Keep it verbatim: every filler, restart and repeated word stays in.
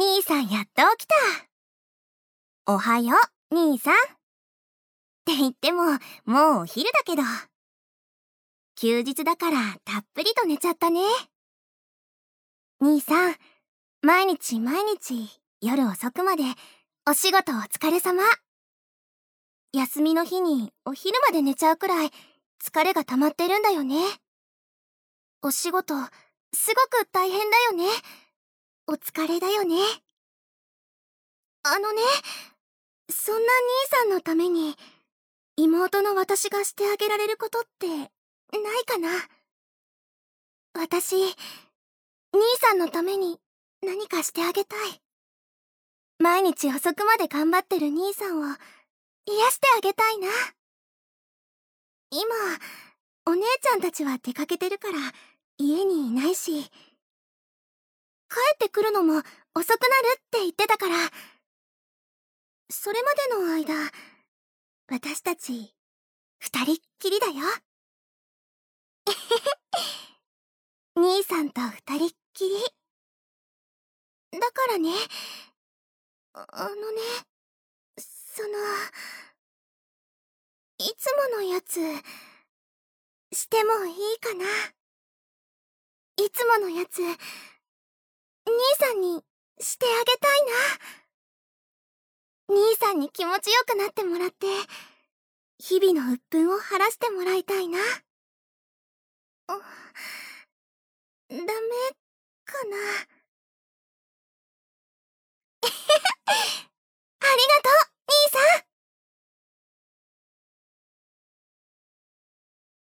兄さんやっと起きた。おはよう、兄さん。って言っても、もうお昼だけど。休日だからたっぷりと寝ちゃったね。兄さん、毎日毎日夜遅くまでお仕事お疲れ様。休みの日にお昼まで寝ちゃうくらい疲れが溜まってるんだよね。お仕事、すごく大変だよね。お疲れだよね。あのね、そんな兄さんのために妹の私がしてあげられることってないかな。私、兄さんのために何かしてあげたい。毎日遅くまで頑張ってる兄さんを癒してあげたいな。今、お姉ちゃんたちは出かけてるから家にいないし、帰ってくるのも遅くなるって言ってたから、それまでの間、私たち二人っきりだよ。兄さんと二人っきり。だからね、あのね、その、いつものやつ、してもいいかな。いつものやつ、兄さんにしてあげたいな。兄さんに気持ちよくなってもらって、日々の鬱憤を晴らしてもらいたいな。ダメかな。ありがとう。